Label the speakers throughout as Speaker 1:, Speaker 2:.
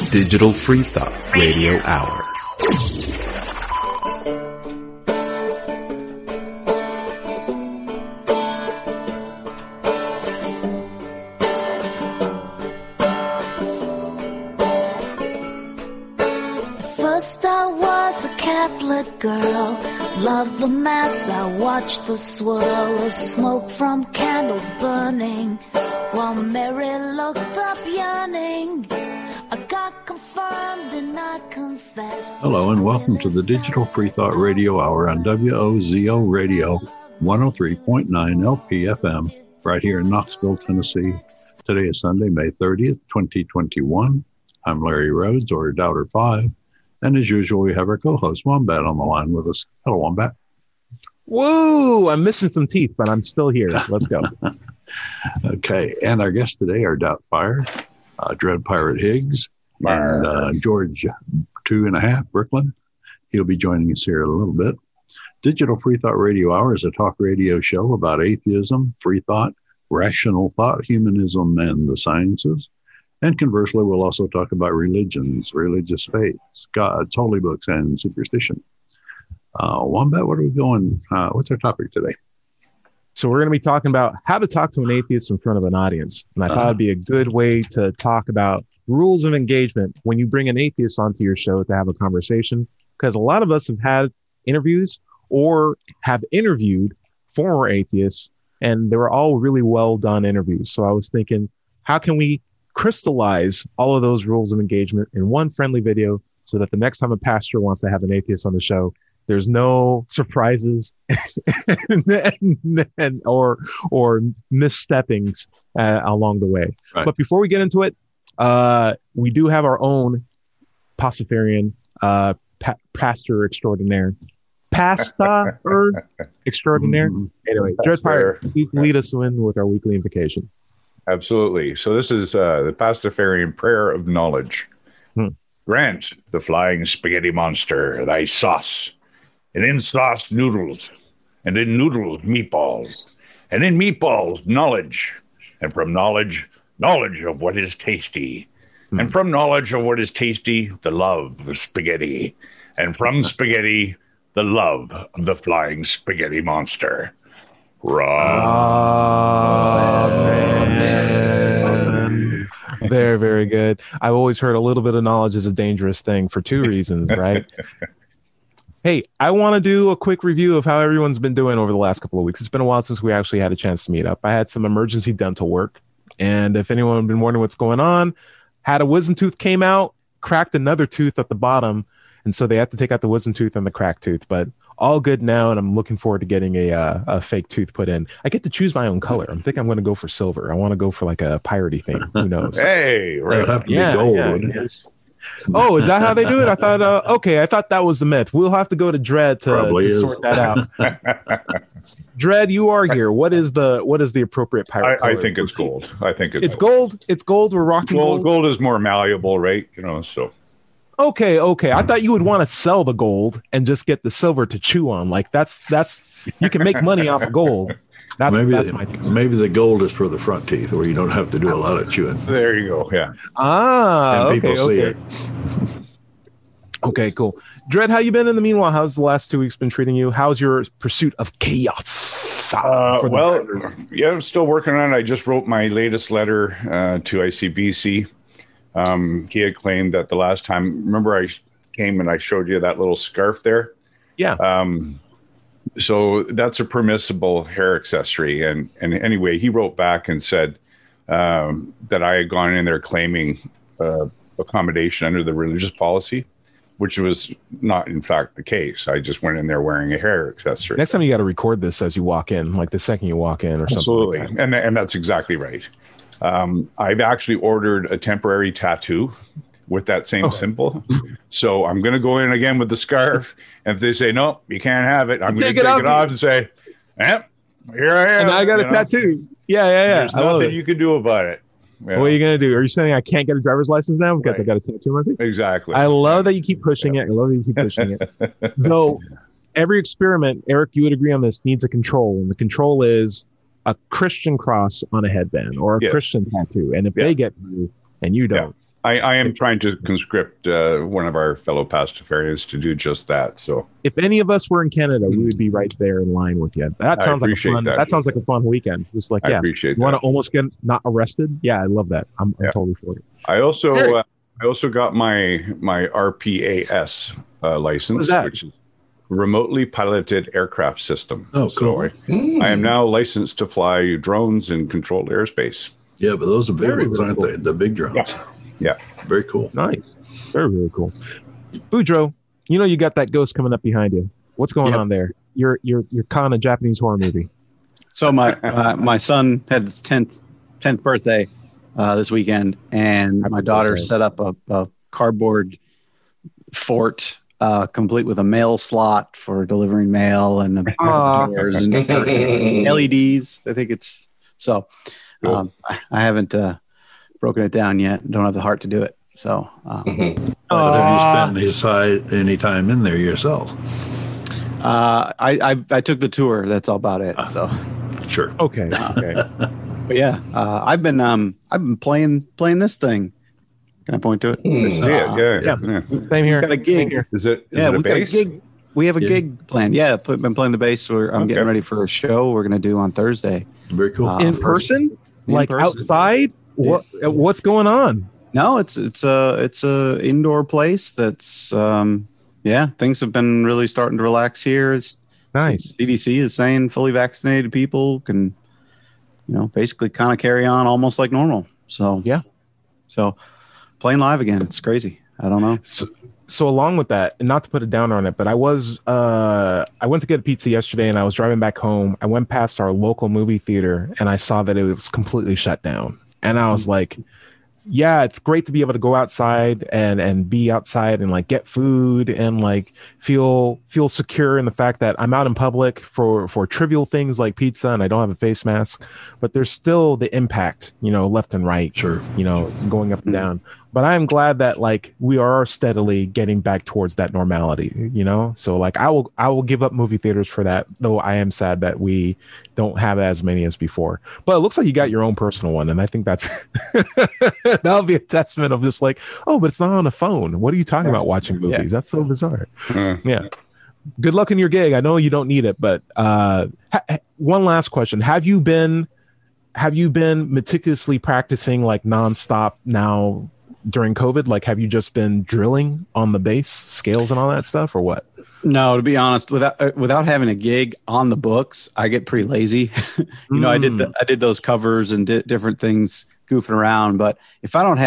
Speaker 1: Digital Free Thought Radio Hour.
Speaker 2: First I was a Catholic girl, loved the mass, I watched the swirl of smoke from candles burning, while Mary looked up yearning. I got confirmed and I confessed.
Speaker 3: Hello and welcome to the Digital Free Thought Radio Hour on WOZO Radio 103.9 LPFM right here in Knoxville, Tennessee. Today is Sunday, May 30th, 2021. I'm Larry Rhodes, or Doubter 5. And as usual, we have our co-host Wombat on the line with us. Hello, Wombat.
Speaker 4: Woo! I'm missing some teeth, but I'm still here. Let's go.
Speaker 3: Okay, and our guests today are Doubtfire, Dread Pirate Higgs, and George 2.5 Brooklyn. He'll be joining us here in a little bit. Digital Free Thought Radio Hour is a talk radio show about atheism, free thought, rational thought, humanism, and the sciences. And conversely, we'll also talk about religions, religious faiths, gods, holy books, and superstition. Wombat, what are we going? What's our topic today?
Speaker 4: So we're going to be talking about how to talk to an atheist in front of an audience. And I thought it'd be a good way to talk about rules of engagement when you bring an atheist onto your show to have a conversation. Because a lot of us have had interviews or have interviewed former atheists, and they were all really well done interviews. So I was thinking, how can we crystallize all of those rules of engagement in one friendly video so that the next time a pastor wants to have an atheist on the show, there's no surprises or missteppings along the way. Right. But before we get into it, we do have our own Pastafarian pastor extraordinaire. Pastor extraordinaire. Anyway, Dread Pirate, lead us in with our weekly invocation.
Speaker 5: Absolutely. So this is the Pastafarian prayer of knowledge. Grant the flying spaghetti monster thy sauce, and in sauce noodles, and in noodles meatballs, and in meatballs knowledge, and from knowledge of what is tasty, and from knowledge of what is tasty the love of spaghetti, and from spaghetti the love of the flying spaghetti monster.
Speaker 4: Amen. Very, very good. I've always heard a little bit of knowledge is a dangerous thing for two reasons, right? Hey, I want to do a quick review of how everyone's been doing over the last couple of weeks. It's been a while since we actually had a chance to meet up. I had some emergency dental work, and if anyone had been wondering what's going on, had a wisdom tooth came out, cracked another tooth at the bottom, and so they have to take out the wisdom tooth and the cracked tooth, but all good now, and I'm looking forward to getting a fake tooth put in. I get to choose my own color. I'm thinking I'm going to go for silver. I want to go for like a piratey thing. Who knows?
Speaker 5: Hey, right.
Speaker 3: Have to be gold.
Speaker 4: Yeah. Oh, is that how they do it? I thought, okay, I thought that was the myth. We'll have to go to Dread to sort that out. Dread, you are here. What is the appropriate pirate color?
Speaker 5: I think it's gold. I think
Speaker 4: it's gold. It's gold. We're rocking gold.
Speaker 5: Gold is more malleable, right? You know, so.
Speaker 4: Okay. I thought you would want to sell the gold and just get the silver to chew on. Like that's you can make money off of gold. That's my thing.
Speaker 3: Maybe the gold is for the front teeth, where you don't have to do a lot of chewing.
Speaker 5: There you go. Yeah.
Speaker 3: And people see it.
Speaker 4: Okay, cool. Dread, how you been in the meanwhile? How's the last 2 weeks been treating you? How's your pursuit of chaos?
Speaker 5: I'm still working on it. I just wrote my latest letter to ICBC. He had claimed that the last time, remember I came and I showed you that little scarf there?
Speaker 4: Yeah.
Speaker 5: So that's a permissible hair accessory. And anyway, he wrote back and said that I had gone in there claiming accommodation under the religious policy, which was not, in fact, the case. I just went in there wearing a hair accessory.
Speaker 4: Next time you got to record this as you walk in, like the second you walk in or something.
Speaker 5: Absolutely.
Speaker 4: Like that.
Speaker 5: And that's exactly right. I've actually ordered a temporary tattoo with that same symbol. So I'm going to go in again with the scarf. And if they say, no, you can't have it, I'm going to take it off and say, here I am.
Speaker 4: And I got a tattoo. Yeah.
Speaker 5: There's nothing you can do about it.
Speaker 4: Yeah. What are you going to do? Are you saying I can't get a driver's license now because I got a tattoo on my face?
Speaker 5: Exactly.
Speaker 4: I love that you keep pushing it. I love that you keep pushing it. So every experiment, Eric, you would agree on this, needs a control. And the control is a Christian cross on a headband or a Christian tattoo. And if they get through and you don't.
Speaker 5: I am trying to conscript one of our fellow Pastafarians to do just that. So
Speaker 4: if any of us were in Canada, we would be right there in line with you. That sounds like a fun. That sounds like a fun weekend. Just like,
Speaker 5: I appreciate
Speaker 4: you want to almost get not arrested. Yeah, I love that. I'm totally for it.
Speaker 5: I also got my RPAS license, which is remotely piloted aircraft system.
Speaker 3: Oh, cool.
Speaker 5: So I am now licensed to fly drones in controlled airspace.
Speaker 3: Yeah, but those are big ones, aren't they? The big drones.
Speaker 5: Yeah.
Speaker 3: Very cool.
Speaker 4: Nice. Very, very cool. Boudreaux, you got that ghost coming up behind you. What's going on there? You're caught in a Japanese horror movie.
Speaker 6: So my son had his 10th birthday this weekend, and my daughter set up a cardboard fort complete with a mail slot for delivering mail and doors and LEDs. I think it's so. Cool. I haven't broken it down yet. Don't have the heart to do it. So,
Speaker 3: have you spent any time in there yourself?
Speaker 6: I took the tour. That's all about it. So,
Speaker 3: sure.
Speaker 4: Okay.
Speaker 6: But yeah, I've been playing this thing. Can I point to it?
Speaker 5: Yeah.
Speaker 4: Same here.
Speaker 6: We've got a gig.
Speaker 5: Is it
Speaker 6: we've got a gig. We have a gig planned. Yeah, been playing the bass. I'm getting ready for a show we're going to do on Thursday.
Speaker 3: Very cool.
Speaker 4: In person? Like outside? What's going on?
Speaker 6: No, it's a indoor place that's things have been really starting to relax here. It's
Speaker 4: nice.
Speaker 6: CDC is saying fully vaccinated people can basically kind of carry on almost like normal. So playing live again, it's crazy. I don't know.
Speaker 4: So along with that, and not to put a downer on it, but I went to get a pizza yesterday and I was driving back home. I went past our local movie theater and I saw that it was completely shut down. And I was like, yeah, it's great to be able to go outside and be outside and like get food and like feel secure in the fact that I'm out in public for trivial things like pizza and I don't have a face mask, but there's still the impact, left and right,
Speaker 3: sure,
Speaker 4: going up and down. But I'm glad that like we are steadily getting back towards that normality, So like I will give up movie theaters for that, though I am sad that we don't have as many as before. But it looks like you got your own personal one, and I think that's that'll be a testament of just like, oh, but it's not on a phone. What are you talking about watching movies? Yeah. That's so bizarre. Yeah. Good luck in your gig. I know you don't need it, but one last question: Have you been meticulously practicing like nonstop now during COVID? Like, have you just been drilling on the bass scales and all that stuff, or what?
Speaker 6: No, to be honest, without having a gig on the books, I get pretty lazy. I did those covers and did different things goofing around. But if I don't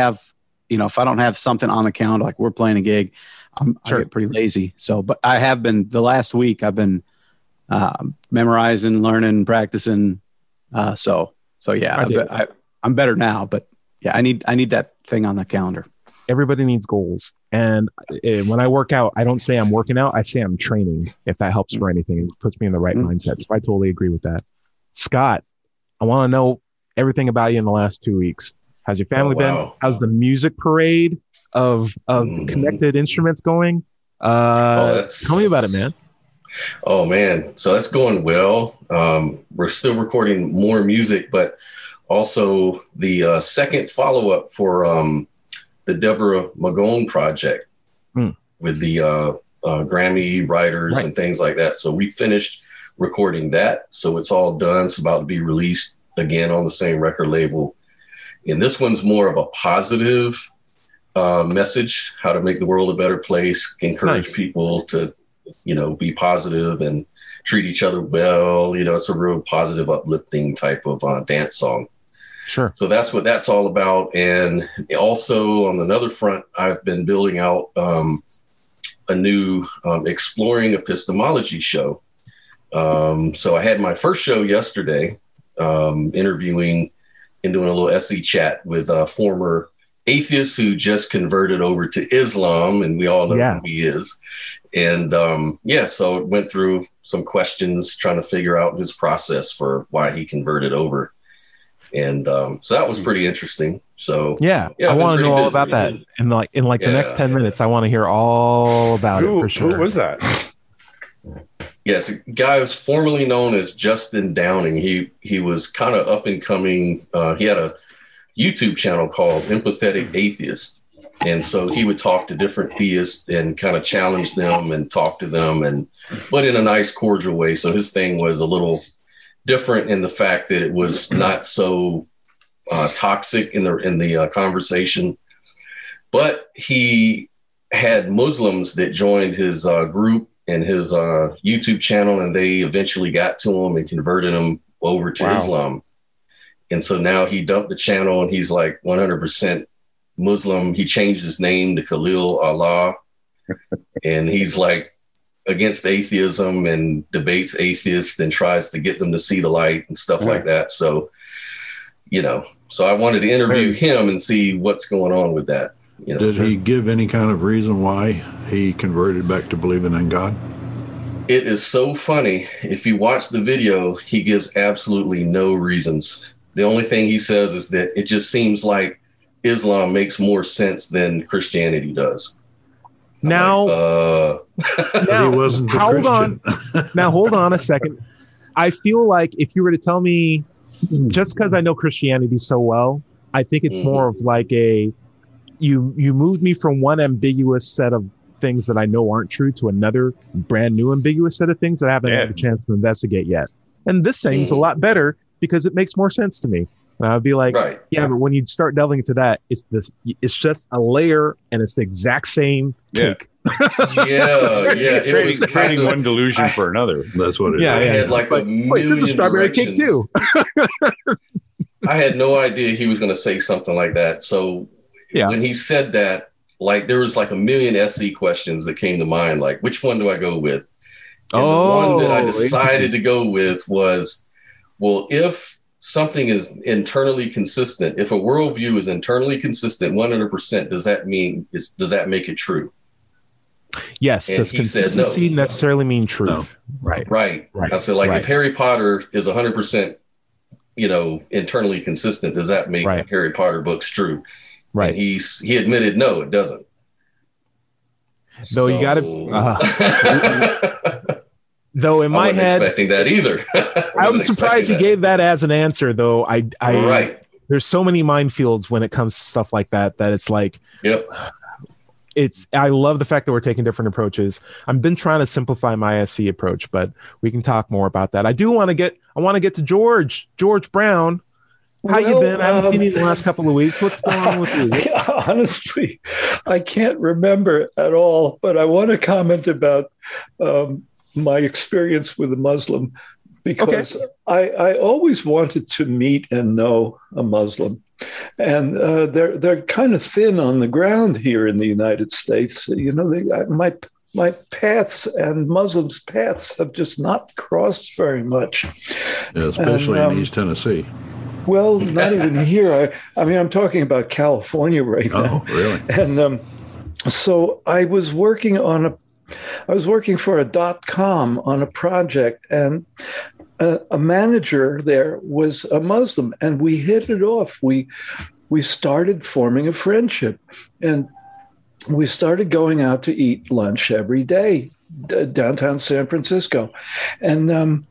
Speaker 6: have something on the calendar, like we're playing a gig, I get pretty lazy. So, but I have been the last week. I've been memorizing, learning, practicing. So yeah, I'm better now. But yeah, I need that thing on the calendar.
Speaker 4: Everybody needs goals. And when I work out, I don't say I'm working out. I say I'm training, if that helps for anything. It puts me in the right mindset. So I totally agree with that. Scott, I want to know everything about you in the last 2 weeks. How's your family been? How's the music parade of connected instruments going? Tell me about it, man.
Speaker 7: Oh, man. So that's going well. We're still recording more music, but also the second follow-up for the Deborah Magone project with the Grammy writers and things like that. So we finished recording that. So it's all done. It's about to be released again on the same record label. And this one's more of a positive message, how to make the world a better place, encourage people to, be positive and treat each other well. It's a real positive, uplifting type of dance song.
Speaker 4: Sure.
Speaker 7: So that's what that's all about. And also on another front, I've been building out a new exploring epistemology show. So I had my first show yesterday, interviewing and doing a little SE chat with a former atheist who just converted over to Islam, and we all know who he is. And so it went through some questions trying to figure out his process for why he converted over. And so that was pretty interesting. So
Speaker 4: I want to know all about that. And in the next 10 minutes, I want to hear all about it for sure.
Speaker 5: Who was that?
Speaker 7: Yes, a guy was formerly known as Justin Downing. He was kind of up and coming. He had a YouTube channel called Empathetic Atheist. And so he would talk to different theists and kind of challenge them and talk to them, but in a nice, cordial way. So his thing was a little different in the fact that it was not so toxic in the conversation. But he had Muslims that joined his group and his YouTube channel, and they eventually got to him and converted him over to Islam. And so now he dumped the channel and he's like 100% Muslim. He changed his name to Khalil Allah, and he's like against atheism and debates atheists and tries to get them to see the light and stuff like that. So, so I wanted to interview him and see what's going on with that.
Speaker 3: Did he give any kind of reason why he converted back to believing in God?
Speaker 7: It is so funny. If you watch the video, he gives absolutely no reasons. The only thing he says is that it just seems like Islam makes more sense than Christianity does.
Speaker 4: Now,
Speaker 3: he wasn't a Christian.
Speaker 4: Now, hold on a second. I feel like if you were to tell me, just because I know Christianity so well, I think it's more of like you moved me from one ambiguous set of things that I know aren't true to another brand new ambiguous set of things that I haven't had a chance to investigate yet. And this seems a lot better because it makes more sense to me. And I'd be like, yeah, but when you start delving into that, it's just a layer and it's the exact same cake.
Speaker 7: It was
Speaker 5: creating one delusion for another.
Speaker 3: That's what it is.
Speaker 7: I had like a million
Speaker 4: this is a strawberry cake too.
Speaker 7: I had no idea he was going to say something like that. So when he said that, like there was like a million SE questions that came to mind. Like, which one do I go with? And the one that I decided to go with was, well, if something is internally consistent, if a worldview is internally consistent 100%, does that make it true?
Speaker 4: Yes.
Speaker 7: And
Speaker 4: does consistency necessarily mean truth? No. Right.
Speaker 7: I said, like, if Harry Potter is 100%, internally consistent, does that make Harry Potter books true? Right. And he admitted, no, it doesn't.
Speaker 4: Though you got to. Though in my head,
Speaker 7: expecting that either.
Speaker 4: I'm surprised he gave that as an answer, though. There's so many minefields when it comes to stuff like that it's like, I love the fact that we're taking different approaches. I've been trying to simplify my SC approach, but we can talk more about that. I want to get to George Brown. How you been? I haven't seen you in the last couple of weeks. What's going on with you?
Speaker 8: Honestly, I can't remember at all, but I want to comment about my experience with a Muslim, because I always wanted to meet and know a Muslim, and they're kind of thin on the ground here in the United States. My paths and Muslims' paths have just not crossed very much,
Speaker 3: especially in East Tennessee.
Speaker 8: Well, not even here. I'm talking about California right now.
Speaker 3: Oh, really?
Speaker 8: And so I was working for a .com on a project, and a manager there was a Muslim, and we hit it off. We started forming a friendship, and we started going out to eat lunch every day downtown San Francisco, and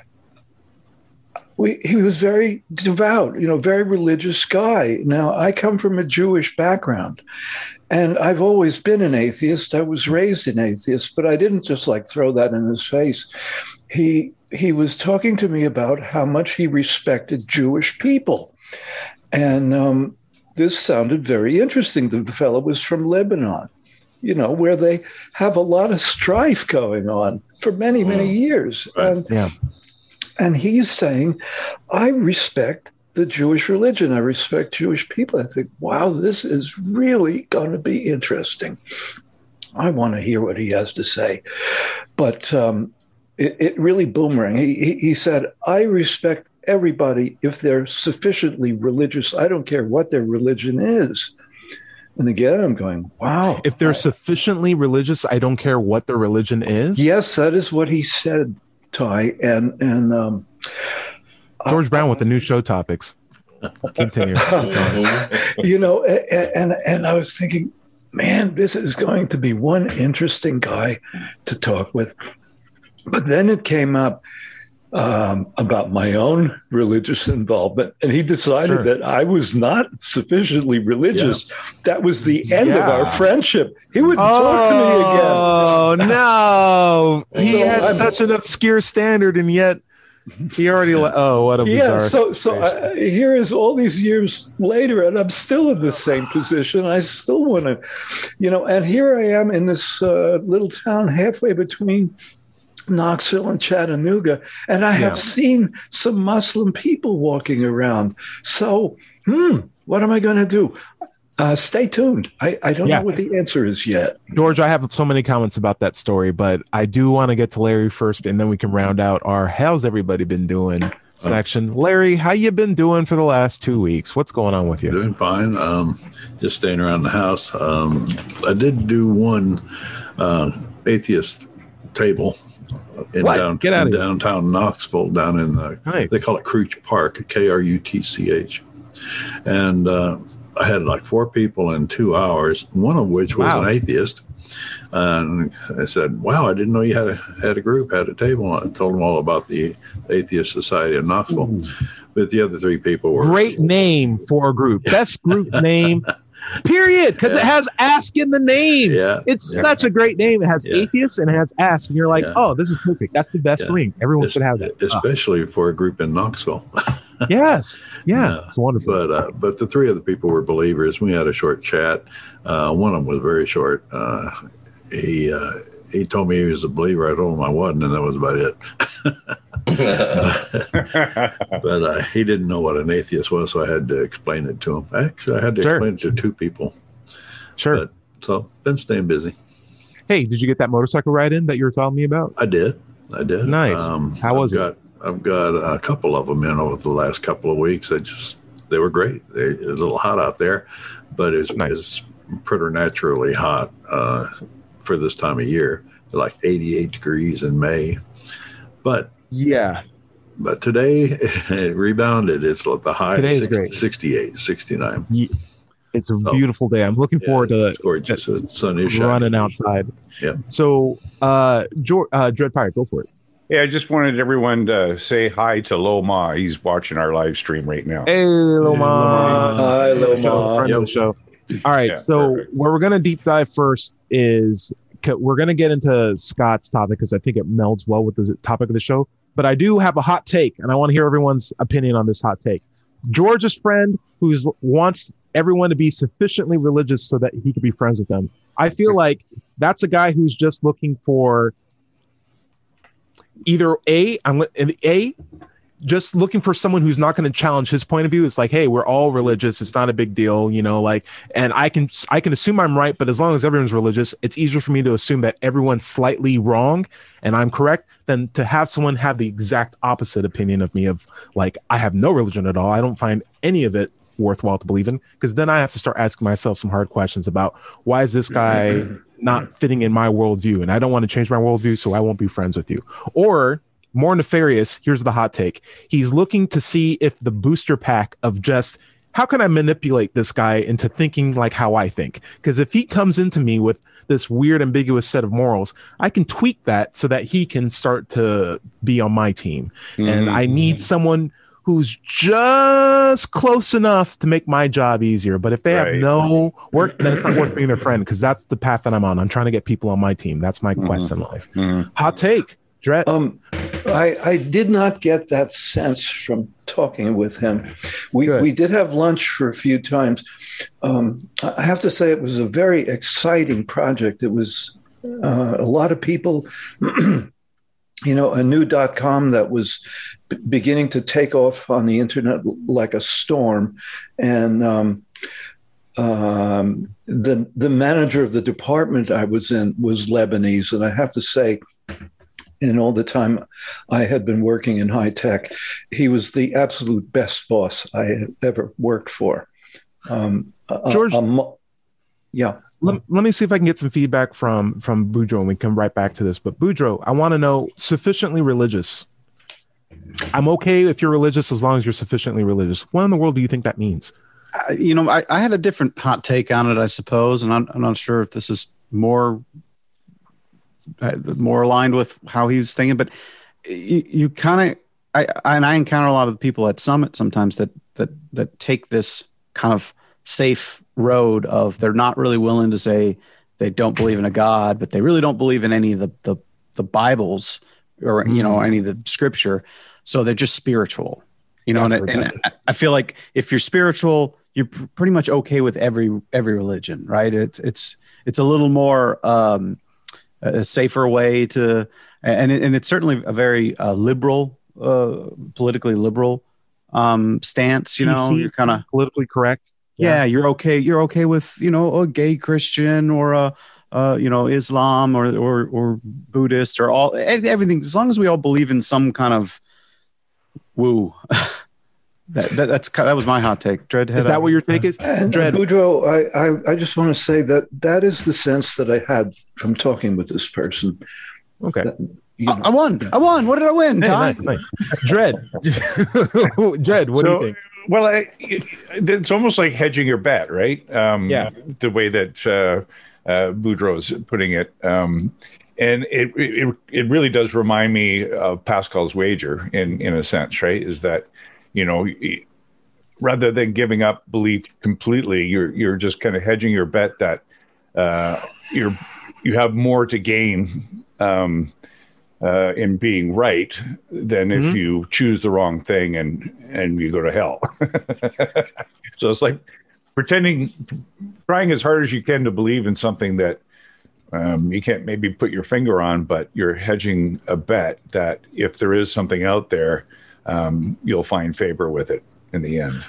Speaker 8: he was very devout, very religious guy. Now, I come from a Jewish background, and I've always been an atheist. I was raised an atheist, but I didn't just throw that in his face. He was talking to me about how much he respected Jewish people. And this sounded very interesting. The fellow was from Lebanon, where they have a lot of strife going on for many, many years. And he's saying, I respect the Jewish religion. I respect Jewish people. I think, wow, this is really going to be interesting. I want to hear what he has to say. But it really boomerang. He said, I respect everybody if they're sufficiently religious. I don't care what their religion is. And again, I'm going, wow.
Speaker 4: If they're sufficiently religious, I don't care what their religion is?
Speaker 8: Yes, that is what he said, Ty. And
Speaker 4: George Brown with the new show topics. Continue.
Speaker 8: And I was thinking, man, this is going to be one interesting guy to talk with. But then it came up, about my own religious involvement, and he decided that I was not sufficiently religious. Yeah. That was the end of our friendship. He wouldn't talk to me again.
Speaker 4: Oh no! He had such an obscure standard, and yet he already. What a bizarre.
Speaker 8: So here is all these years later, and I'm still in the same position. I still want to, and here I am in this little town halfway between Knoxville and Chattanooga, and I have seen some Muslim people walking around. So, what am I going to do? Stay tuned. I don't know what the answer is yet.
Speaker 4: George, I have so many comments about that story, but I do want to get to Larry first, and then we can round out our "How's everybody been doing?" section. Larry, how you been doing for the last 2 weeks? What's going on with you?
Speaker 3: Doing fine. Just staying around the house. I did do one atheist table in downtown Knoxville, down in they call it Cruch Park, Krutch, and I had like 4 people in 2 hours, one of which was an atheist. And I said, "Wow, I didn't know you had a group, had a table." I told them all about the Atheist Society of Knoxville. Ooh. But the other 3 people were
Speaker 4: great name for a group, best group name. Period, because it has ask in the name. Yeah, it's such a great name. It has atheists and it has ask, and you're like, oh, this is perfect. That's the best ring. Everyone should have that,
Speaker 3: especially for a group in Knoxville.
Speaker 4: Yes, it's wonderful.
Speaker 3: But the 3 other people were believers. We had a short chat. One of them was very short. He told me he was a believer. I told him I wasn't, and that was about it. But he didn't know what an atheist was, so I had to explain it to him. Actually, I had to explain it to 2 people.
Speaker 4: Sure.
Speaker 3: So been staying busy.
Speaker 4: Hey, did you get that motorcycle ride in that you were telling me about?
Speaker 3: I did.
Speaker 4: Nice. How was it?
Speaker 3: I've got a couple of them in over the last couple of weeks. They were great. It was a little hot out there, but it's preternaturally hot for this time of year. Like 88 degrees in May. But today it rebounded. It's like the high 68, 69.
Speaker 4: It's a beautiful day. I'm looking forward to
Speaker 3: it's gorgeous. The sun is
Speaker 4: running outside.
Speaker 3: Yeah.
Speaker 4: So, Dread Pirate, go for it.
Speaker 5: Yeah, I just wanted everyone to say hi to Loma. He's watching our live stream right now.
Speaker 4: Hey, Loma.
Speaker 8: Hi, Loma.
Speaker 4: Friend of the show. All right, perfect. Where we're going to deep dive first is we're going to get into Scott's topic because I think it melds well with the topic of the show. But I do have a hot take, and I want to hear everyone's opinion on this hot take. George's friend who wants everyone to be sufficiently religious so that he can be friends with them. I feel like that's a guy who's just looking for either just looking for someone who's not going to challenge his point of view. It's like, hey, we're all religious. It's not a big deal, and I can assume I'm right, but as long as everyone's religious, it's easier for me to assume that everyone's slightly wrong and I'm correct than to have someone have the exact opposite opinion of me of like, I have no religion at all. I don't find any of it worthwhile to believe in, because then I have to start asking myself some hard questions about why is this guy not fitting in my worldview, and I don't want to change my worldview, so I won't be friends with you. Or more nefarious, here's the hot take. He's looking to see if the booster pack of just, how can I manipulate this guy into thinking like how I think? Because if he comes into me with this weird, ambiguous set of morals, I can tweak that so that he can start to be on my team. Mm-hmm. And I need someone who's just close enough to make my job easier. But if they have no work, then it's not worth being their friend, because that's the path that I'm on. I'm trying to get people on my team. That's my quest in life. Hot take. Dret.
Speaker 8: I did not get that sense from talking with him. We did have lunch for a few times. I have to say it was a very exciting project. It was a lot of people, a new .com that was beginning to take off on the internet like a storm. And the manager of the department I was in was Lebanese. And I have to say, in all the time I had been working in high tech, he was the absolute best boss I had ever worked for.
Speaker 4: George, let me see if I can get some feedback from Boudreaux, and we come right back to this. But Boudreaux, I want to know, sufficiently religious. I'm okay if you're religious as long as you're sufficiently religious. What in the world do you think that means?
Speaker 6: I had a different hot take on it, I suppose, and I'm not sure if this is more aligned with how he was thinking, but you kind of, I encounter a lot of people at Summit sometimes that take this kind of safe road of they're not really willing to say they don't believe in a God, but they really don't believe in any of the Bibles or, any of the scripture. So they're just spiritual, and I feel like if you're spiritual, you're pretty much okay with every religion, right? It's a little more a safer way to, and it's certainly a very liberal, politically liberal stance. You're kind of
Speaker 4: politically correct.
Speaker 6: Yeah, you're okay. You're okay with a gay Christian or a Islam or Buddhist or everything, as long as we all believe in some kind of woo. That was my hot take. Dread.
Speaker 4: Is that what your take is?
Speaker 8: Dread. Boudreaux, I just want to say that is the sense that I had from talking with this person.
Speaker 4: Okay.
Speaker 6: I won. What did I win, Ty?
Speaker 4: Nice. Dread. Dread, what do you think?
Speaker 5: Well, it's almost like hedging your bet, right? The way that Boudreaux's putting it. And it really does remind me of Pascal's wager in a sense, right? Is that, rather than giving up belief completely, you're just kind of hedging your bet that you have more to gain in being right than if you choose the wrong thing and you go to hell. So it's like trying as hard as you can to believe in something that you can't maybe put your finger on, but you're hedging a bet that if there is something out there, you'll find favor with it in the end.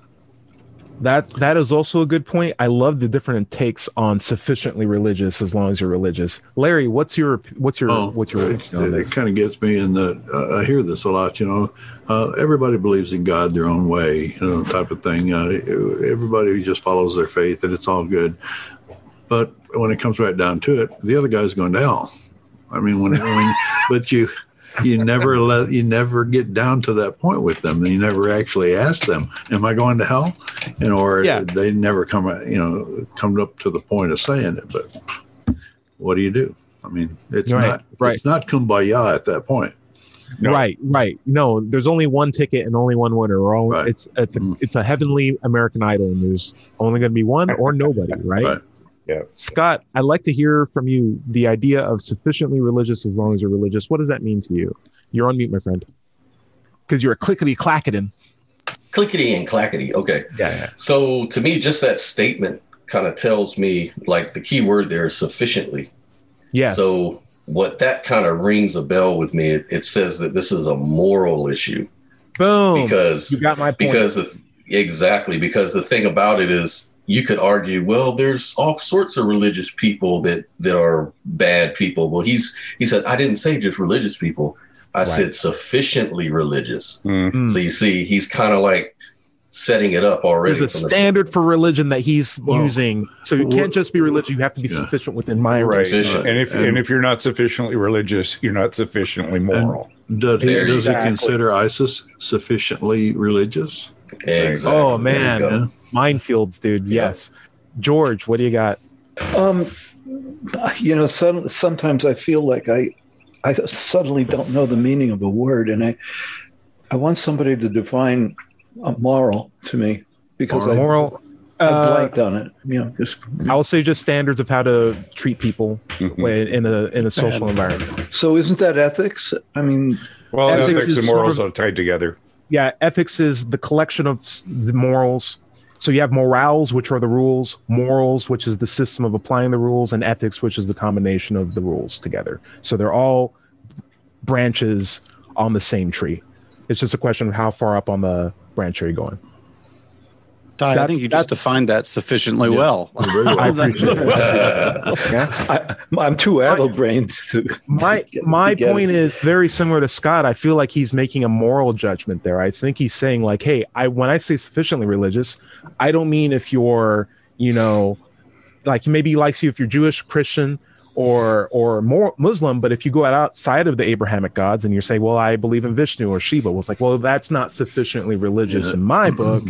Speaker 4: That is also a good point. I love the different takes on sufficiently religious as long as you're religious. Larry, what's your opinion on this?
Speaker 3: It kind of gets me in I hear this a lot, everybody believes in God their own way, type of thing. Everybody just follows their faith and it's all good. But when it comes right down to it, the other guy's going to hell. I mean, but you never get down to that point with them. You never actually ask them, am I going to hell? They never come up to the point of saying it, but what do you do? I mean, it's not kumbaya at that point.
Speaker 4: No. Right. No, there's only one ticket and only one winner. It's a heavenly American Idol, and there's only going to be one or nobody, right?
Speaker 5: Yeah.
Speaker 4: Scott, I'd like to hear from you the idea of sufficiently religious as long as you're religious. What does that mean to you? You're on mute, my friend. Because you're a clickety-clacketing.
Speaker 7: Clickety and clackety. Okay.
Speaker 4: Yeah.
Speaker 7: So to me, just that statement kind of tells me, like, the key word there is sufficiently.
Speaker 4: Yes.
Speaker 7: So what that kind of rings a bell with me, it says that this is a moral issue.
Speaker 4: Boom.
Speaker 7: Because
Speaker 4: you got my point.
Speaker 7: Because the thing about it is, you could argue, well, there's all sorts of religious people that are bad people. Well, he said, I didn't say just religious people. I said sufficiently religious. Mm-hmm. So you see, he's kind of like setting it up already.
Speaker 4: There's a standard for religion that he's using. So you can't just be religious. You have to be sufficient within my
Speaker 5: religion. And if you're not sufficiently religious, you're not sufficiently moral.
Speaker 3: Does he consider ISIS sufficiently religious?
Speaker 7: Exactly.
Speaker 4: Oh, man. Minefields, dude. Yes. George, what do you got?
Speaker 8: Sometimes I feel like I suddenly don't know the meaning of a word, and I want somebody to define moral to me, because
Speaker 4: moral.
Speaker 8: I blanked on it.
Speaker 4: I will say just standards of how to treat people in a social environment.
Speaker 8: So isn't that ethics? I mean,
Speaker 5: well, ethics and morals are tied together.
Speaker 4: Yeah, ethics is the collection of the morals. So you have morals, which are the rules, morals, which is the system of applying the rules, and ethics, which is the combination of the rules together. So they're all branches on the same tree. It's just a question of how far up on the branch are you going.
Speaker 6: Ty, I think you just defined that sufficiently well.
Speaker 4: I appreciate it.
Speaker 8: I'm too addle-brained to.
Speaker 4: My point is very similar to Scott. I feel like he's making a moral judgment there. I think he's saying, like, hey, when I say sufficiently religious, I don't mean if you're, like, maybe he likes you if you're Jewish, Christian, or more Muslim, but if you go outside of the Abrahamic gods and you say, well, I believe in Vishnu or Shiva, well, it's like, well, that's not sufficiently religious in my book.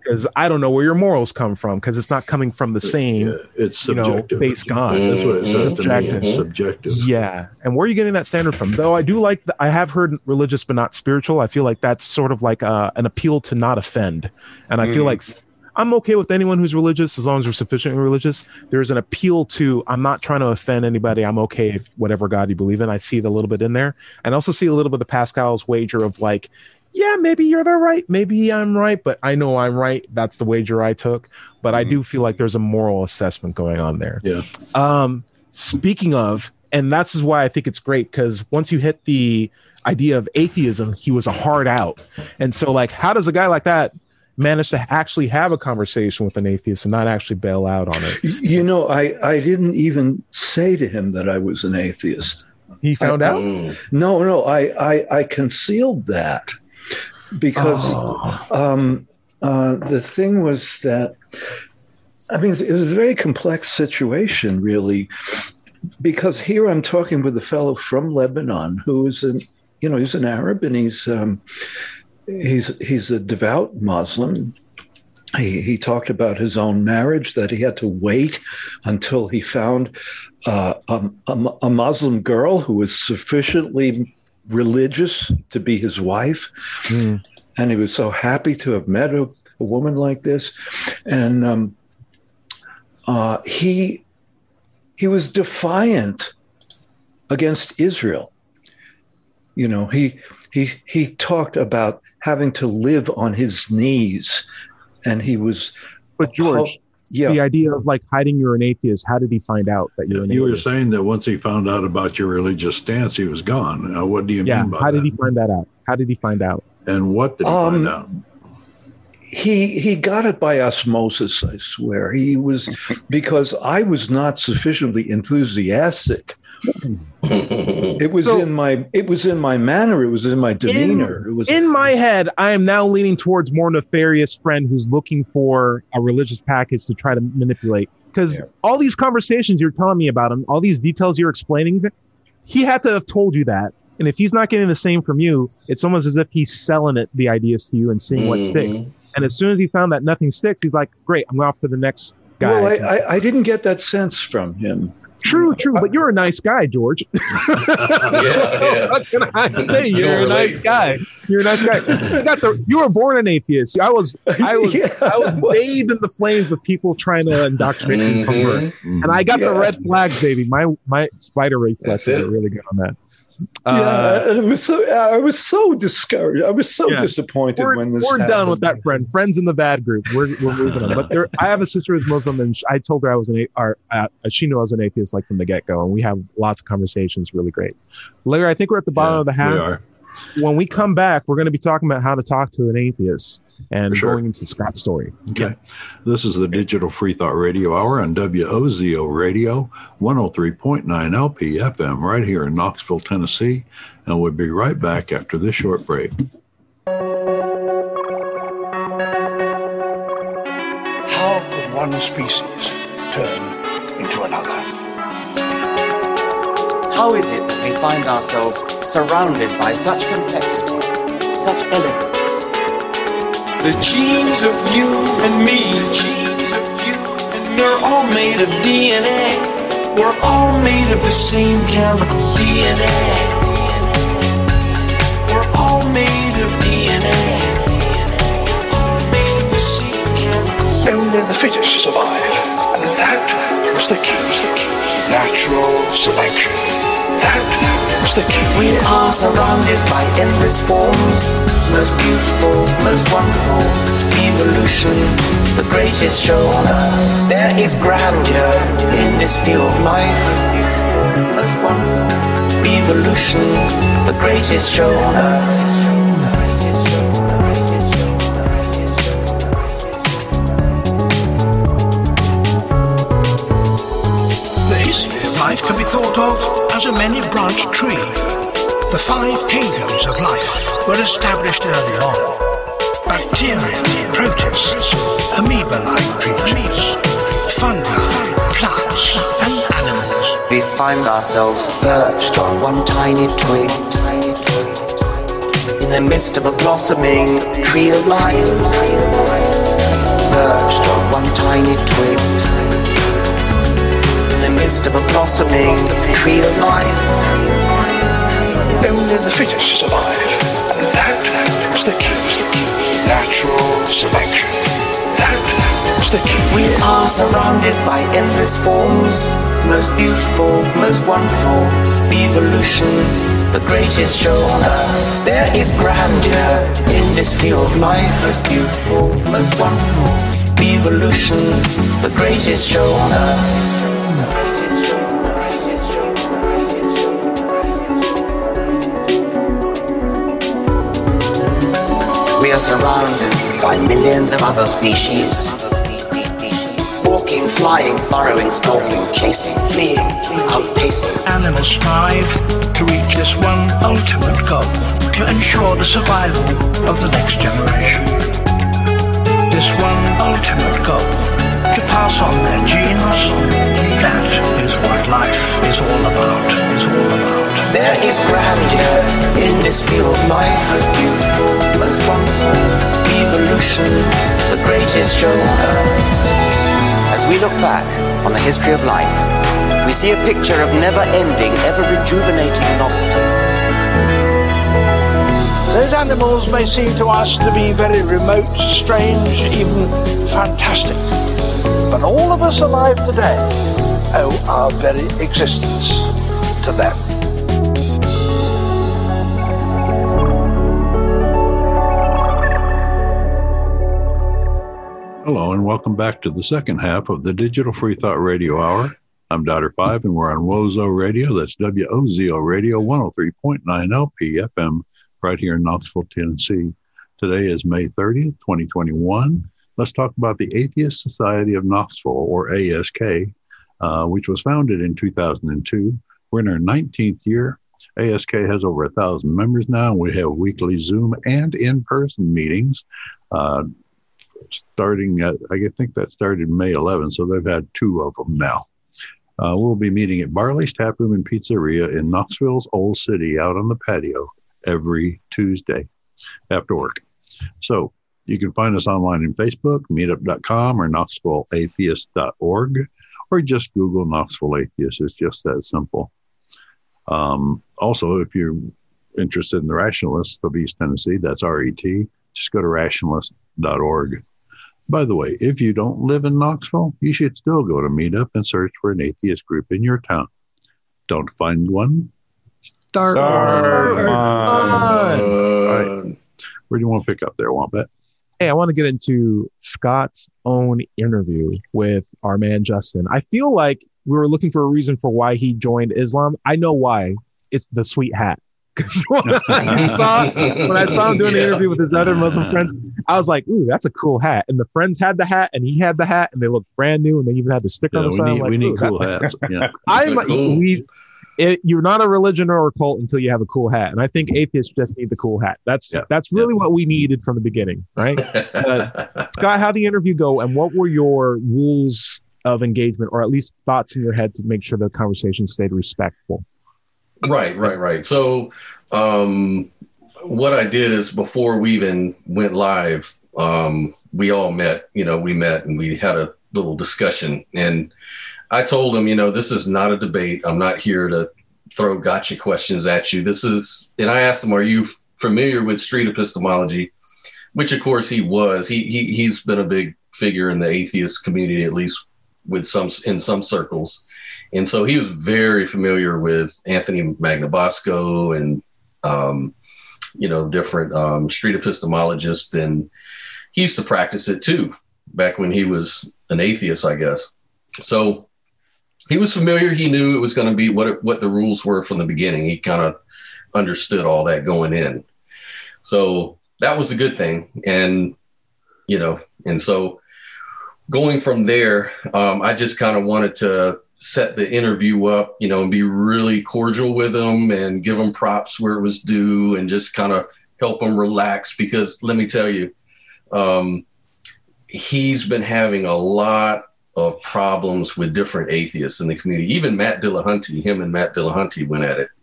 Speaker 4: because I don't know where your morals come from, because it's not coming from the same,
Speaker 3: it's subjective.
Speaker 4: base God.
Speaker 3: That's what it says to me.
Speaker 4: Subjective.
Speaker 3: It's subjective.
Speaker 4: Yeah. And where are you getting that standard from? Though I do like, I have heard religious but not spiritual. I feel like that's sort of like an appeal to not offend. And I feel like I'm okay with anyone who's religious as long as they're sufficiently religious. There's an appeal to, I'm not trying to offend anybody. I'm okay if whatever God you believe in. I see it a little bit in there. And also see a little bit of Pascal's wager of like, yeah, maybe you're the right, maybe I'm right, but I know I'm right. That's the wager I took. But I do feel like there's a moral assessment going on there.
Speaker 3: Yeah.
Speaker 4: Speaking of, and that's why I think it's great, because once you hit the idea of atheism, he was a hard out. And so, like, how does a guy like that manage to actually have a conversation with an atheist and not actually bail out on it?
Speaker 8: You know, I didn't even say to him that I was an atheist.
Speaker 4: He found out?
Speaker 8: No, I concealed that because the thing was that, I mean, it was a very complex situation, really, because here I'm talking with a fellow from Lebanon who is he's an Arab, and he's a devout Muslim. He talked about his own marriage, that he had to wait until he found a Muslim girl who was sufficiently religious to be his wife. And he was so happy to have met a woman like this. And he was defiant against Israel. You know, he talked about having to live on his knees, and he was.
Speaker 4: But George, the idea of like hiding you're an atheist, how did he find out that you're an atheist?
Speaker 3: You were saying that once he found out about your religious stance, he was gone. What do you mean by that?
Speaker 4: How did he find that out? How did he find out?
Speaker 3: And what did he find out?
Speaker 8: He got it by osmosis, I swear. He was, because I was not sufficiently enthusiastic. It was in my manner. It was in my demeanor. It was
Speaker 4: in my head. I am now leaning towards more nefarious friend who's looking for a religious package to try to manipulate. Because all these conversations you're telling me about him, all these details you're explaining, he had to have told you that. And if he's not getting the same from you, it's almost as if he's selling the ideas to you and seeing what sticks. And as soon as he found that nothing sticks, he's like, great, I'm off to the next guy.
Speaker 8: Well, I didn't get that sense from him.
Speaker 4: True, but you're a nice guy, George. What can I say? You're a nice guy. You're a nice guy. You were born an atheist. I was bathed in the flames of people trying to indoctrinate me from birth. And I got the red flags, baby. My spider reflexes are really good on that.
Speaker 8: And I was so discouraged. I was so disappointed when this happened.
Speaker 4: We're done with that friend. Friends in the bad group. We're moving on. But I have a sister who's Muslim, and I told her I was she knew I was an atheist like from the get-go, and we have lots of conversations. Really great. Larry, I think we're at the bottom of the half.
Speaker 3: We are.
Speaker 4: When we come back, we're going to be talking about how to talk to an atheist and going into Scott's story.
Speaker 3: Okay. This is the Digital Free Thought Radio Hour on WOZO Radio, 103.9 LP-FM right here in Knoxville, Tennessee. And we'll be right back after this short break.
Speaker 9: How could one species turn into another?
Speaker 10: How is it that we find ourselves surrounded by such complexity, such elegance?
Speaker 11: The genes of you and me, the genes of you and me, we're all made of DNA. We're all made of the same chemical DNA. We're all made of DNA. We're all made of the same chemical.
Speaker 9: Only the fittest survive, and that was the key. Natural selection. That was the key.
Speaker 10: We are surrounded by endless forms, most beautiful, most wonderful. Evolution, the greatest show on earth. There is grandeur in this view of life, most beautiful, most wonderful. Evolution, the greatest show on earth.
Speaker 9: Life can be thought of as a many-branched tree. The 5 kingdoms of life were established early on. Bacteria, protists, amoeba-like creatures, fungi, plants, and animals.
Speaker 10: We find ourselves perched on one tiny twig in the midst of a blossoming tree of life. perched on one tiny twig, in the midst of a blossoming tree of life.
Speaker 9: Only the fittest survive. And that's the key. Natural selection. That's the key.
Speaker 10: We are surrounded by endless forms, most beautiful, most wonderful. Evolution, the greatest show on earth. There is grandeur in this field of life, most beautiful, most wonderful. Evolution, the greatest show on earth. We are surrounded by millions of other species. Walking, flying, burrowing, stalking, chasing, fleeing, outpacing.
Speaker 9: Animals strive to reach this one ultimate goal, to ensure the survival of the next generation. This one ultimate goal, to pass on their genes. That is what life is all about,
Speaker 10: There is grandeur in this field of life, most beautiful, most wonderful. Evolution, the greatest show on earth. As we look back on the history of life, we see a picture of never-ending, ever-rejuvenating novelty.
Speaker 9: Those animals may seem to us to be very remote, strange, even fantastic. But all of us alive today owe our very existence to them.
Speaker 3: Hello, and welcome back to the second half of the Digital Free Thought Radio Hour. I'm Dr. Five, and we're on WOZO Radio. That's WOZO Radio, 103.9 LP FM, right here in Knoxville, Tennessee. Today is May 30th, 2021. Let's talk about the Atheist Society of Knoxville, or ASK, which was founded in 2002. We're in our 19th year. ASK has over 1,000 members now, and we have weekly Zoom and in-person meetings. Starting at, I think that started May 11th, so they've had 2 of them now. We'll be meeting at Barley's Tap Room and Pizzeria in Knoxville's Old City out on the patio every Tuesday after work. So you can find us online on Facebook, meetup.com, or knoxvilleatheist.org, or just Google Knoxville Atheist. It's just that simple. Also, if you're interested in the Rationalists of East Tennessee, that's RET, just go to rationalist.org. By the way, if you don't live in Knoxville, you should still go to Meetup and search for an atheist group in your town. Don't find one? Start one. Right. Where do you want to pick up there, Wombat?
Speaker 4: Hey, I want to get into Scott's own interview with our man, Justin. I feel like we were looking for a reason for why he joined Islam. I know why. It's the sweet hat. When I saw him doing the interview with his other Muslim friends, I was like, ooh, that's a cool hat. And the friends had the hat and he had the hat and they looked brand new and they even had the sticker on the side.
Speaker 3: We need cool hats. Yeah.
Speaker 4: You're not a religion or a cult until you have a cool hat. And I think atheists just need the cool hat. That's really what we needed from the beginning, right? Scott, how'd the interview go? And what were your rules of engagement, or at least thoughts in your head to make sure the conversation stayed respectful?
Speaker 7: Right. So what I did is, before we even went live, we all met, we met and we had a little discussion. And I told him, this is not a debate. I'm not here to throw gotcha questions at you. And I asked him, are you familiar with street epistemology? Which of course he was. He's been a big figure in the atheist community, at least in some circles. And so he was very familiar with Anthony Magnabosco and, different street epistemologists. And he used to practice it too, back when he was an atheist, I guess. So he was familiar. He knew it was going to be what the rules were from the beginning. He kind of understood all that going in. So that was a good thing. And, and so going from there, I just kind of wanted to set the interview up, and be really cordial with him and give him props where it was due and just kind of help him relax, because let me tell you, he's been having a lot of problems with different atheists in the community. Even Matt Dillahunty went at it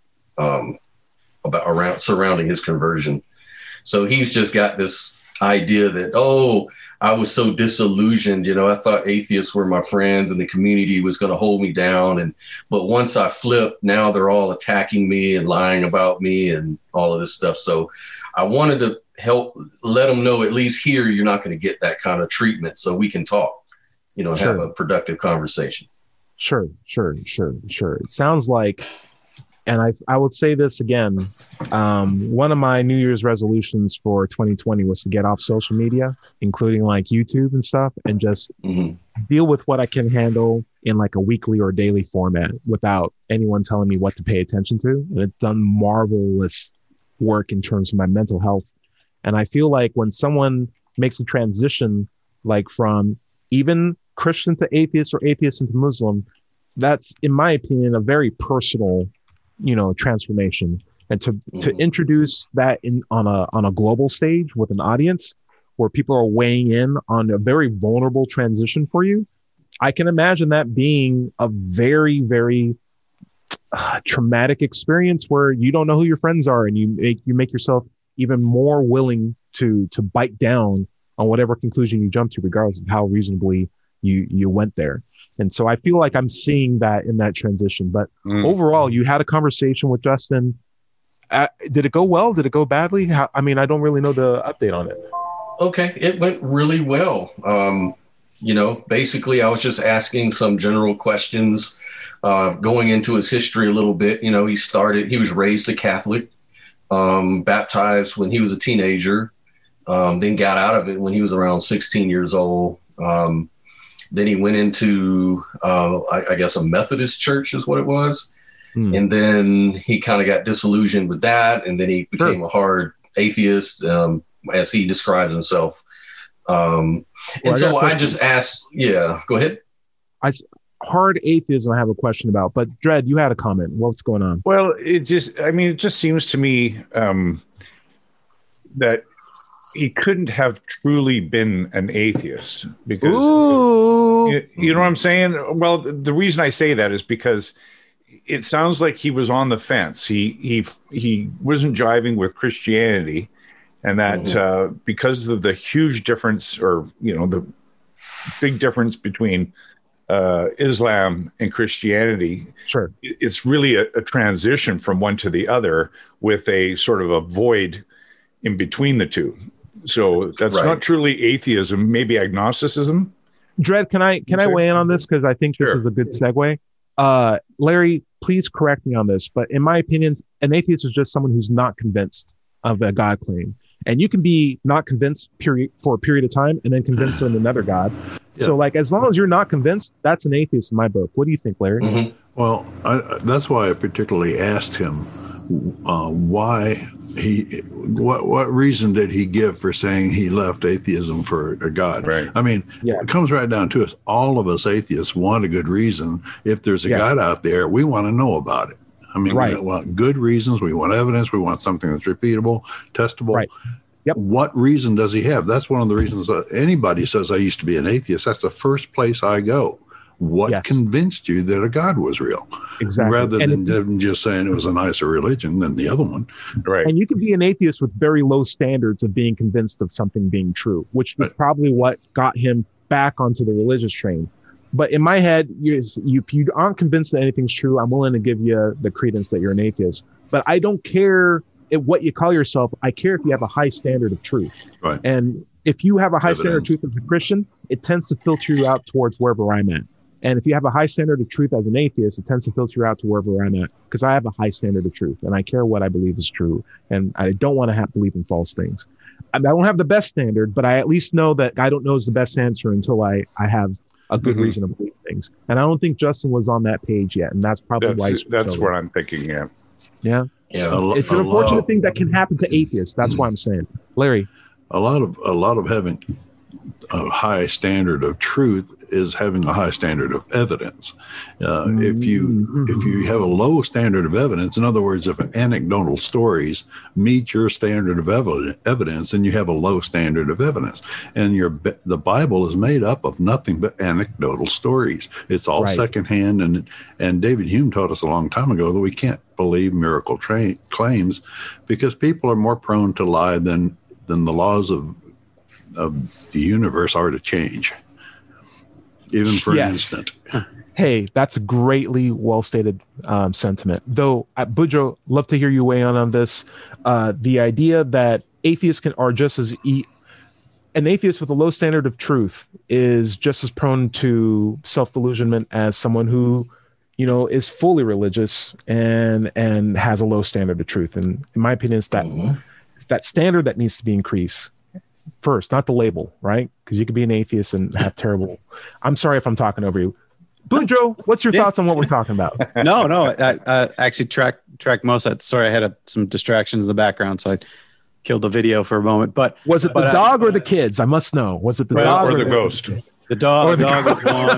Speaker 7: surrounding his conversion. So he's just got this idea that, I was so disillusioned. I thought atheists were my friends and the community was going to hold me down. But once I flipped, now they're all attacking me and lying about me and all of this stuff. So I wanted to help let them know, at least here, you're not going to get that kind of treatment, so we can talk, and have a productive conversation.
Speaker 4: Sure. It sounds like, and I would say this again, one of my New Year's resolutions for 2020 was to get off social media, including like YouTube and stuff, and just deal with what I can handle in like a weekly or daily format without anyone telling me what to pay attention to. And it's done marvelous work in terms of my mental health. And I feel like when someone makes a transition, like from even Christian to atheist or atheist into Muslim, that's, in my opinion, a very personal, transformation. And to introduce that on a global stage with an audience where people are weighing in on a very vulnerable transition for you, I can imagine that being a very, very traumatic experience where you don't know who your friends are, and you make yourself even more willing to bite down on whatever conclusion you jump to, regardless of how reasonably you went there. And so I feel like I'm seeing that in that transition. But overall, you had a conversation with Justin. Did it go well? Did it go badly? I don't really know the update on it.
Speaker 7: Okay, it went really well. Basically, I was just asking some general questions, going into his history a little bit. He was raised a Catholic, baptized when he was a teenager, then got out of it when he was around 16 years old. Then he went into, I guess, a Methodist church is what it was. And then he kind of got disillusioned with that. And then he became a hard atheist, as he describes himself. I just asked, go ahead.
Speaker 4: Hard atheism I have a question about, but Dredd, you had a comment. What's going on?
Speaker 5: Well, it just seems to me that he couldn't have truly been an atheist, because you know what I'm saying? Well, the reason I say that is because it sounds like he was on the fence. He wasn't jiving with Christianity, and that because of the huge difference, or the big difference between Islam and Christianity,
Speaker 4: sure,
Speaker 5: it's really a transition from one to the other, with a sort of a void in between the two. So that's not truly atheism, maybe agnosticism.
Speaker 4: Dredd, can I weigh in on this? Because I think this is a good segue. Larry, please correct me on this, but in my opinion, an atheist is just someone who's not convinced of a God claim. And you can be not convinced for a period of time and then convinced in another God. Yeah. So as long as you're not convinced, that's an atheist in my book. What do you think, Larry?
Speaker 3: Well, that's why I particularly asked him what reason did he give for saying he left atheism for a God?
Speaker 5: Right.
Speaker 3: It comes right down to us. All of us atheists want a good reason. If there's a God out there, we want to know about it. We want good reasons. We want evidence. We want something that's repeatable, testable.
Speaker 4: Right. Yep.
Speaker 3: What reason does he have? That's one of the reasons that anybody says I used to be an atheist. That's the first place I go. What convinced you that a God was real?
Speaker 4: Exactly.
Speaker 3: Rather than just saying it was a nicer religion than the other one.
Speaker 5: Right.
Speaker 4: And you can be an atheist with very low standards of being convinced of something being true, which was probably what got him back onto the religious train. But in my head, if you aren't convinced that anything's true, I'm willing to give you the credence that you're an atheist. But I don't care what you call yourself. I care if you have a high standard of truth.
Speaker 3: Right.
Speaker 4: And if you have a high standard of truth as a Christian, it tends to filter you out towards wherever I'm at. And if you have a high standard of truth as an atheist, it tends to filter you out to wherever I'm at, because I have a high standard of truth and I care what I believe is true. And I don't want to believe in false things. I don't have the best standard, but I at least know that I don't know is the best answer until I have a good reason to believe things. And I don't think Justin was on that page yet. And that's probably why.
Speaker 5: That's what I'm thinking. Yeah.
Speaker 4: Yeah. It's an unfortunate thing that can happen to atheists. That's why I'm saying, Larry.
Speaker 3: A lot of having a high standard of truth is having a high standard of evidence. If you have a low standard of evidence, in other words, if anecdotal stories meet your standard of evidence, then you have a low standard of evidence. And the Bible is made up of nothing but anecdotal stories. It's all secondhand. And David Hume taught us a long time ago that we can't believe miracle claims, because people are more prone to lie than the laws of of the universe are to change, even for an instant.
Speaker 4: Hey, that's a greatly well stated sentiment. Though, Boudreaux, love to hear you weigh on this. The idea that atheists are just as an atheist with a low standard of truth is just as prone to self-delusionment as someone who, is fully religious and has a low standard of truth. And in my opinion, it's that standard that needs to be increased first, not the label, right? Because you could be an atheist and have terrible. I'm sorry if I'm talking over you. Boudreaux, what's your thoughts on what we're talking about?
Speaker 6: No, I actually tracked most of that. Sorry, I had some distractions in the background, so I killed the video for a moment. But
Speaker 4: was it the dog or the kids? I must know. Was it the dog
Speaker 5: or the ghost?
Speaker 6: The dog. The dog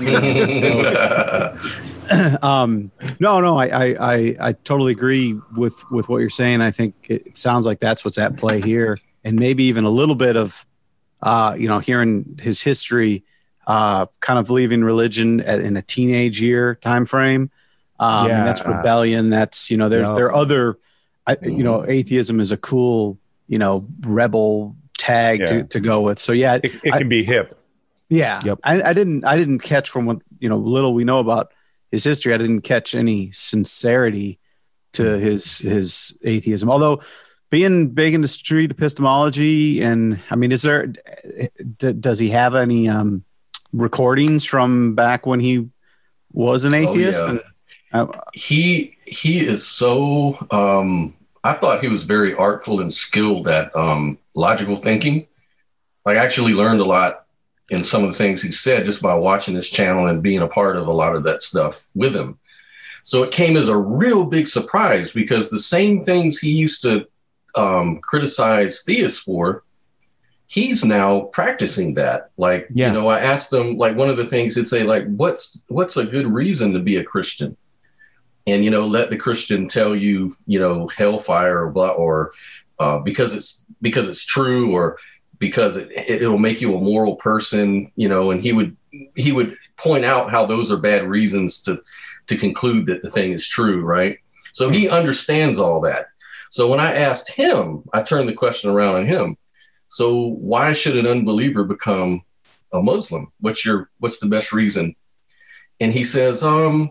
Speaker 6: was one. No. I totally agree with what you're saying. I think it sounds like that's what's at play here, and maybe even a little bit of, hearing his history. Kind of leaving religion in a teenage year time frame. And that's rebellion. That's, there are other, atheism is a cool, rebel tag to go with. So it
Speaker 5: can be hip.
Speaker 6: Yeah.
Speaker 4: Yep.
Speaker 6: I didn't catch from what, little we know about his history. I didn't catch any sincerity to his atheism, although being big into street epistemology. And I mean, does he have any, recordings from back when he was an atheist?
Speaker 7: He is so I thought he was very artful and skilled at logical thinking. I actually learned a lot in some of the things he said just by watching his channel and being a part of a lot of that stuff with him. So it came as a real big surprise, because the same things he used to criticize theists for, he's now practicing that. I asked him, one of the things he'd say, what's a good reason to be a Christian? And, let the Christian tell you, hellfire or blah, or because it's true, or because it'll make you a moral person, and he would point out how those are bad reasons to conclude that the thing is true. Right. So he understands all that. So when I asked him, I turned the question around on him. So why should an unbeliever become a Muslim? What's the best reason? And he says,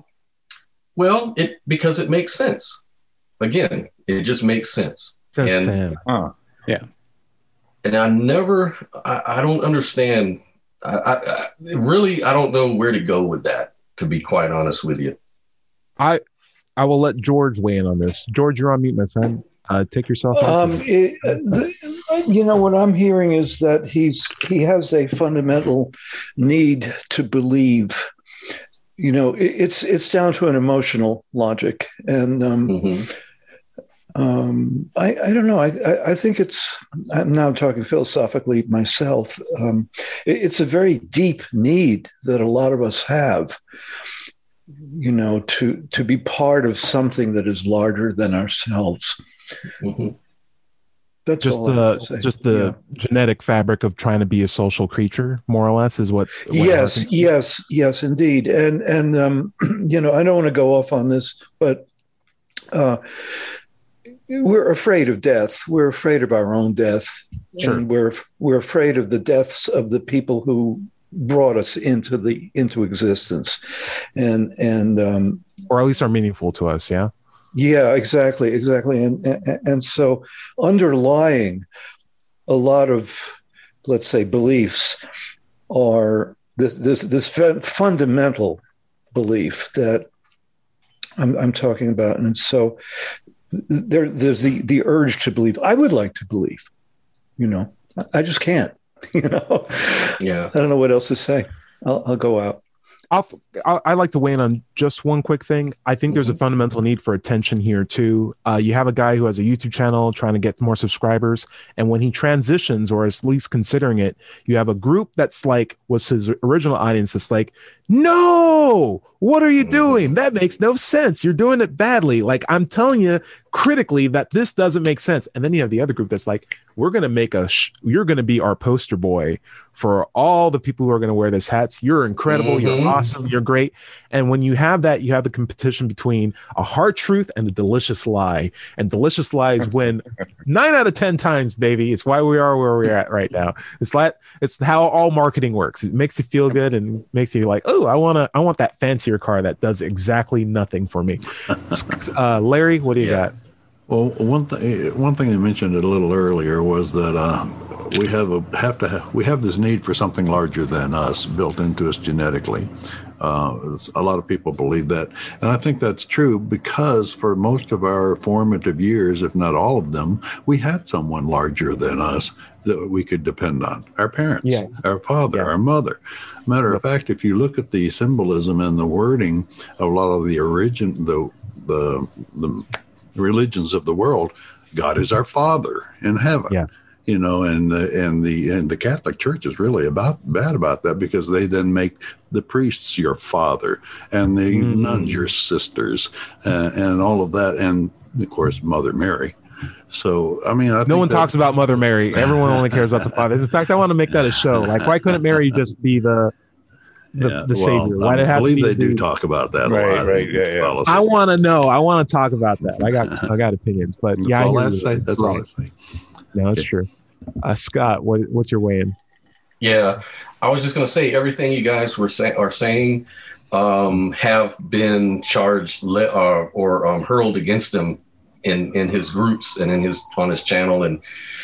Speaker 7: because it makes sense. Again, it just makes sense. And I don't understand. I don't know where to go with that, to be quite honest with you.
Speaker 4: I will let George weigh in on this. George, you're on mute, my friend. Take yourself off.
Speaker 8: What I'm hearing is that he has a fundamental need to believe. It's down to an emotional logic, and I don't know. I think I'm now talking philosophically myself. It's a very deep need that a lot of us have. To be part of something that is larger than ourselves. Mm-hmm.
Speaker 4: That's just the genetic fabric of trying to be a social creature, more or less, is what.
Speaker 8: Yes, indeed. And I don't want to go off on this, but we're afraid of death. We're afraid of our own death, and we're afraid of the deaths of the people who brought us into existence, and
Speaker 4: or at least are meaningful to us.
Speaker 8: Yeah, exactly. And so underlying a lot of, let's say, beliefs are this fundamental belief that I'm talking about. And so there's the urge to believe. I would like to believe, I just can't, Yeah. I don't know what else to say. I'll go out.
Speaker 4: I'd like to weigh in on just one quick thing. I think there's a fundamental need for attention here too. You have a guy who has a YouTube channel trying to get more subscribers, and when he transitions, or at least considering it, you have a group that's was his original audience that's No, what are you doing? That makes no sense. You're doing it badly. Like, I'm telling you critically that this doesn't make sense. And then you have the other group that's like, we're going to make you're going to be our poster boy for all the people who are going to wear this hats. You're incredible. You're awesome. You're great. And when you have that, you have the competition between a hard truth and a delicious lie. And delicious lies win 9 out of 10 times, baby. It's why we are where we're at right now. It's how all marketing works. It makes you feel good and makes you like, oh, I want that fancier car that does exactly nothing for me. Larry, what do you got?
Speaker 3: Well, one thing I mentioned a little earlier was that we have this need for something larger than us built into us genetically. A lot of people believe that, and I think that's true because for most of our formative years, if not all of them, we had someone larger than us that we could depend on. Our parents, our father, our mother. Matter of fact, if you look at the symbolism and the wording of a lot of the the religions of the world, God is our Father in heaven. Yeah. You know, and the Catholic Church is really bad about that because they then make the priests your father and the nuns your sisters and all of that, and of course Mother Mary. So I mean,
Speaker 4: no one talks about Mother Mary. Everyone only cares about the fathers. In fact, I want to make that a show. Like, why couldn't Mary just be the savior? Why did it have
Speaker 3: I believe they do talk about that a lot.
Speaker 5: Right. Yeah.
Speaker 4: I want to know. I want to talk about that. I got opinions, but
Speaker 3: that's all I say. That's all I say.
Speaker 4: No, that's true. Scott, what's your weigh in?
Speaker 7: Yeah, I was just going to say everything you guys are saying have been charged or hurled against him in his groups and on his channel, and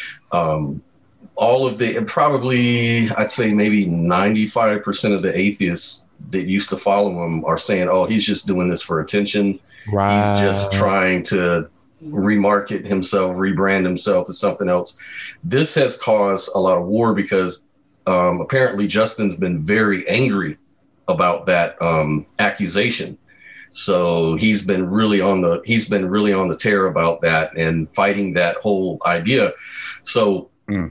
Speaker 7: all of probably I'd say maybe 95% of the atheists that used to follow him are saying, "Oh, he's just doing this for attention. Right. He's just trying to remarket himself, rebrand himself as something else." This has caused a lot of war because apparently Justin's been very angry about that accusation. So he's been really on the tear about that and fighting that whole idea. So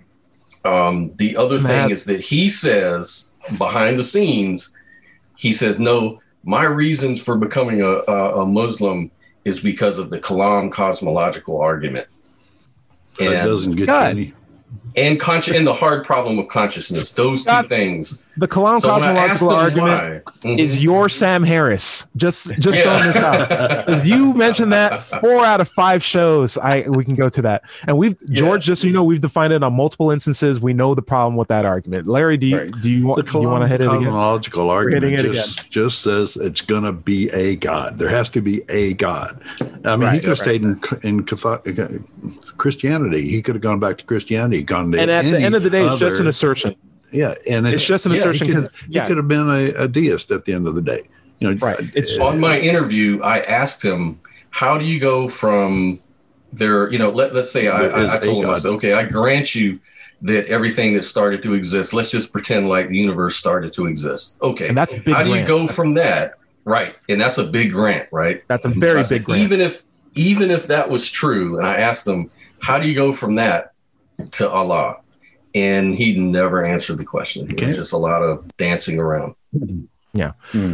Speaker 7: the other thing is that he says behind the scenes, he says, no, my reasons for becoming a Muslim is because of the Kalam cosmological argument.
Speaker 3: And that doesn't get you any.
Speaker 7: And the hard problem of consciousness. Those two things.
Speaker 4: The Kalam cosmological argument is your Sam Harris. Just throwing this out. If you mention that 4 out of 5 shows, we can go to that. And George, just so you know, we've defined it on multiple instances. We know the problem with that argument. Larry, do you want to hit it again?
Speaker 3: The cosmological argument just says it's going to be a God. There has to be a God. I mean, he could have stayed in Christianity. He could have gone back to Christianity.
Speaker 4: And at the end of the day, it's just an assertion.
Speaker 3: Yeah, and
Speaker 4: it's just an assertion because
Speaker 3: he could have been a deist at the end of the day. You know,
Speaker 7: on my interview, I asked him, "How do you go from there?" You know, let's say I told him, I said, "Okay, I grant you that everything that started to exist. Let's just pretend like the universe started to exist. Okay,
Speaker 4: and that's a big
Speaker 7: how
Speaker 4: grant.
Speaker 7: Do you go from that? Right, and that's a big grant, right?
Speaker 4: That's a very big grant.
Speaker 7: Even if that was true, and I asked him, "How do you go from that to Allah?" And he never answered the question. It was just a lot of dancing around.
Speaker 4: Yeah.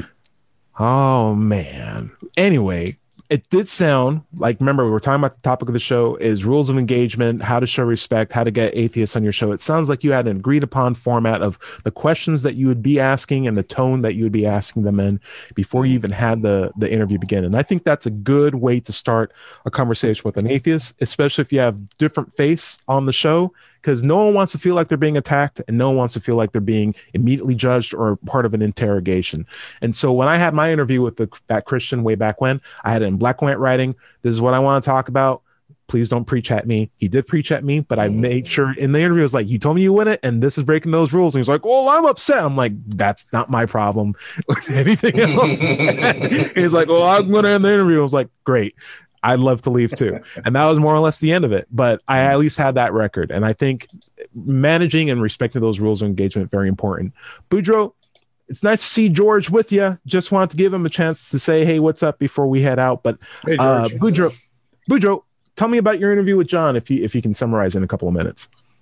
Speaker 4: Oh, man. Anyway, it did sound like, remember, we were talking about the topic of the show is rules of engagement, how to show respect, how to get atheists on your show. It sounds like you had an agreed upon format of the questions that you would be asking and the tone that you would be asking them in before you even had the interview begin. And I think that's a good way to start a conversation with an atheist, especially if you have different faiths on the show, because no one wants to feel like they're being attacked and no one wants to feel like they're being immediately judged or part of an interrogation. And so when I had my interview with that Christian way back when, I had it in black and white writing. This is what I want to talk about. Please don't preach at me. He did preach at me, but I made sure in the interview, I was like, you told me you win it, and this is breaking those rules. And he's like, well, I'm upset. I'm like, that's not my problem. Anything else? He's like, well, I'm going to end the interview. I was like, great. I'd love to leave too. And that was more or less the end of it. But I at least had that record. And I think managing and respecting those rules of engagement, very important. Boudreaux, it's nice to see George with you. Just wanted to give him a chance to say, hey, what's up before we head out. But hey, Boudreaux, tell me about your interview with John, if you can summarize in a couple of minutes.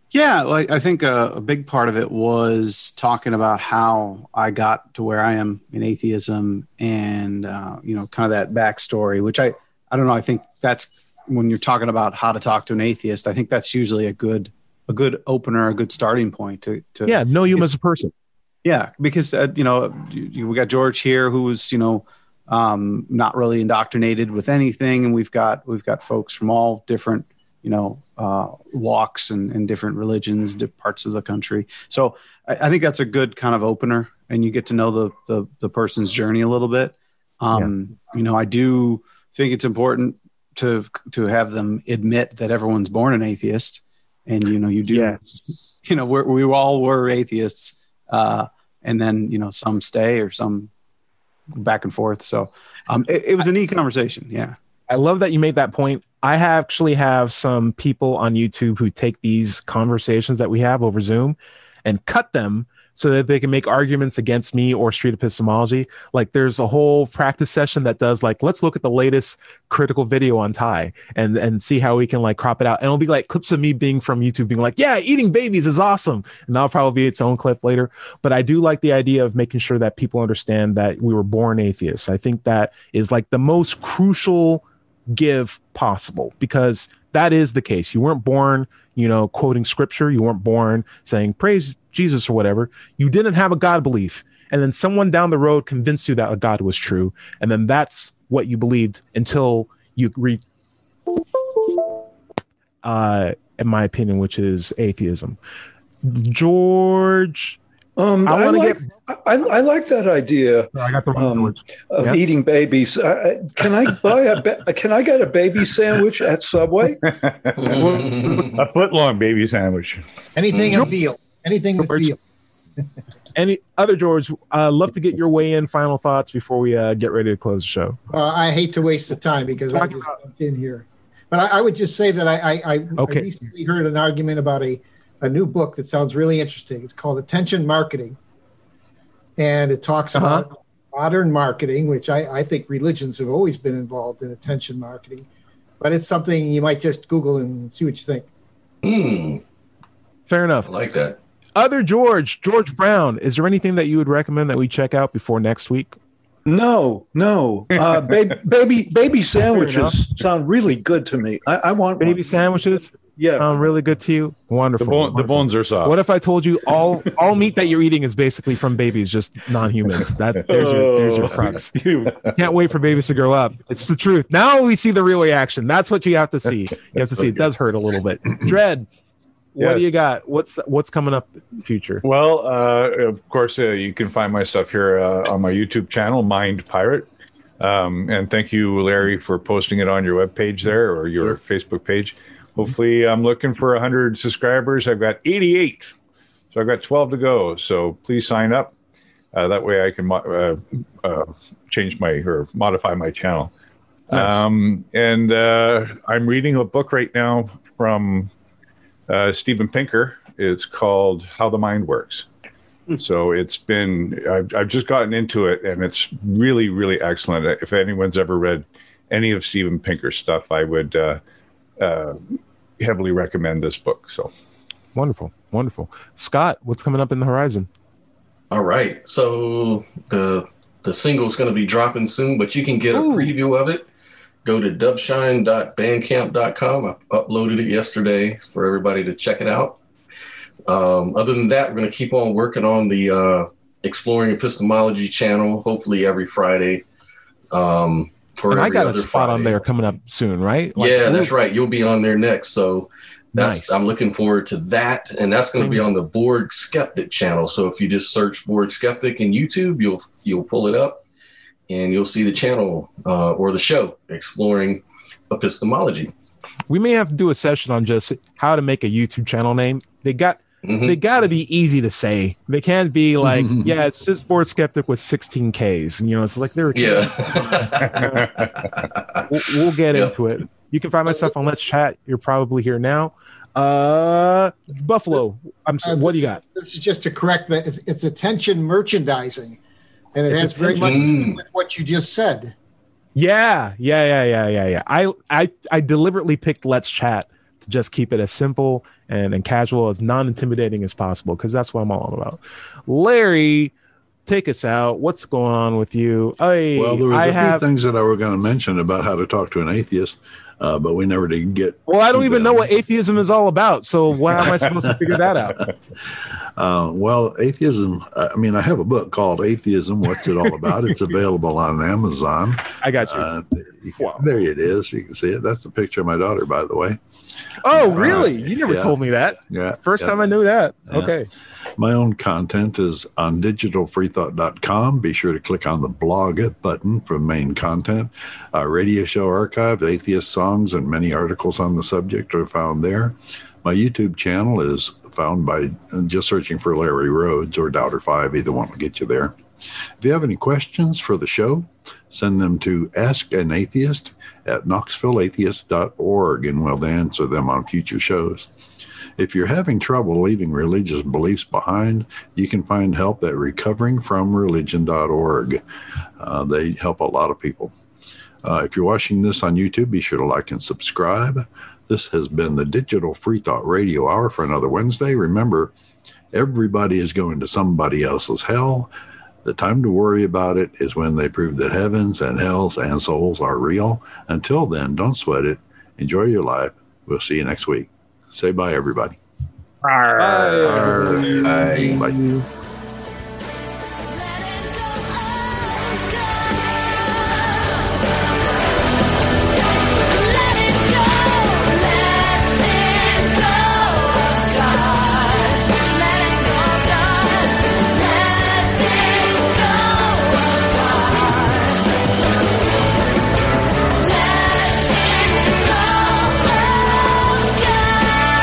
Speaker 6: Yeah, like I think a big part of it was talking about how I got to where I am in atheism, and kind of that backstory. Which I don't know. I think that's when you're talking about how to talk to an atheist. I think that's usually a good opener, a good starting point to
Speaker 4: know you as a person.
Speaker 6: Yeah, because we got George here who's not really indoctrinated with anything, and we've got folks from all different walks and different religions, different parts of the country. So I think that's a good kind of opener, and you get to know the person's journey a little bit. I do think it's important to have them admit that everyone's born an atheist, and you do. Yes. We all were atheists, and then some stay or some back and forth. So it was a neat conversation. Yeah.
Speaker 4: I love that you made that point. I actually have some people on YouTube who take these conversations that we have over Zoom and cut them so that they can make arguments against me or street epistemology. Like there's a whole practice session that does like, let's look at the latest critical video on Thai and see how we can like crop it out. And it'll be like clips of me being from YouTube being like, yeah, eating babies is awesome. And that'll probably be its own clip later. But I do like the idea of making sure that people understand that we were born atheists. I think that is like the most crucial give possible, because that is the case. You weren't born, quoting scripture. You weren't born saying praise Jesus or whatever. You didn't have a God belief. And then someone down the road convinced you that a God was true. And then that's what you believed until you read, in my opinion, which is atheism. George,
Speaker 8: I like that idea.
Speaker 4: I got the wrong words.
Speaker 8: Of eating babies. Can I get a baby sandwich at Subway?
Speaker 5: A foot-long baby sandwich.
Speaker 12: Anything in veal. Anything with veal.
Speaker 4: Any other George? Love to get your weigh in final thoughts before we get ready to close the show.
Speaker 12: I hate to waste the time because I just jumped in here, but I would just say that I recently heard an argument about a new book that sounds really interesting. It's called Attention Marketing, and it talks about modern marketing, which I think religions have always been involved in attention marketing, but it's something you might just Google and see what you think.
Speaker 4: Fair enough.
Speaker 7: I like that.
Speaker 4: Other George Brown, is there anything that you would recommend that we check out before next week?
Speaker 8: No. Baby sandwiches sound really good to me. I want
Speaker 4: baby sandwiches.
Speaker 8: Yeah,
Speaker 4: sound really good to you. Wonderful.
Speaker 5: The bones are soft.
Speaker 4: What if I told you all meat that you're eating is basically from babies, just non-humans? There's your crux. Can't wait for babies to grow up. It's the truth. Now we see the real reaction. That's what you have to see. You have to see. It does hurt a little bit. Dread. What do you got? What's coming up in the future?
Speaker 5: Well, of course, you can find my stuff here on my YouTube channel, Mind Pirate. And thank you, Larry, for posting it on your webpage there or your Facebook page. Hopefully, I'm looking for 100 subscribers. I've got 88, so I've got 12 to go. So please sign up. That way, I can modify my channel. Nice. And I'm reading a book right now from Steven Pinker. It's called How the Mind Works. So I've just gotten into it, and it's really, really excellent. If anyone's ever read any of Steven Pinker's stuff, I would heavily recommend this book. So
Speaker 4: wonderful. Scott, what's coming up in the horizon?
Speaker 7: All right. So the single's going to be dropping soon, but you can get a preview of it. Go to dubshine.bandcamp.com. I uploaded it yesterday for everybody to check it out. Other than that, we're going to keep on working on the Exploring Epistemology channel, hopefully every Friday.
Speaker 4: And I got a spot Friday on there coming up soon, right?
Speaker 7: That's right. You'll be on there next. So
Speaker 4: nice.
Speaker 7: I'm looking forward to that. And that's going to be on the Borg Skeptic channel. So if you just search Borg Skeptic in YouTube, you'll pull it up and you'll see the channel or the show, Exploring Epistemology.
Speaker 4: We may have to do a session on just how to make a YouTube channel name. They got to be easy to say. They can't be like, it's just Borg Skeptic with 16 Ks. And, it's like they're we'll get into it. You can find my stuff on Let's Chat. You're probably here now. Buffalo, I'm sorry, what do you got?
Speaker 12: This is just to correct me. It's attention merchandising, and it has very much to do with what you just said.
Speaker 4: Yeah. I deliberately picked Let's Chat to just keep it as simple and casual, as non-intimidating as possible, because that's what I'm all about. Larry, take us out. What's going on with you?
Speaker 3: Well, there was few things that I were going to mention about how to talk to an atheist, but we never did get.
Speaker 4: Well, I don't even know what atheism is all about, so how am I supposed to figure that out?
Speaker 3: Well, atheism, I mean, I have a book called Atheism, What's It All About? It's available on Amazon.
Speaker 4: I got you.
Speaker 3: Wow. There it is. You can see it. That's a picture of my daughter, by the way.
Speaker 4: Oh, really? You never told me that.
Speaker 3: Yeah.
Speaker 4: First time I knew that.
Speaker 3: Yeah.
Speaker 4: Okay.
Speaker 3: My own content is on digitalfreethought.com. Be sure to click on the blog button for main content. Radio show archive, atheist songs, and many articles on the subject are found there. My YouTube channel is found by just searching for Larry Rhodes or Doubter5. Either one will get you there. If you have any questions for the show, send them to askanatheist@knoxvilleatheist.org, and we'll answer them on future shows. If you're having trouble leaving religious beliefs behind, you can find help at recoveringfromreligion.org. They help a lot of people. If you're watching this on YouTube, be sure to like and subscribe. This has been the Digital Free Thought Radio Hour for another Wednesday. Remember, everybody is going to somebody else's hell. The time to worry about it is when they prove that heavens and hells and souls are real. Until then, don't sweat it. Enjoy your life. We'll see you next week. Say bye, everybody.
Speaker 4: Bye.
Speaker 3: Bye. Bye.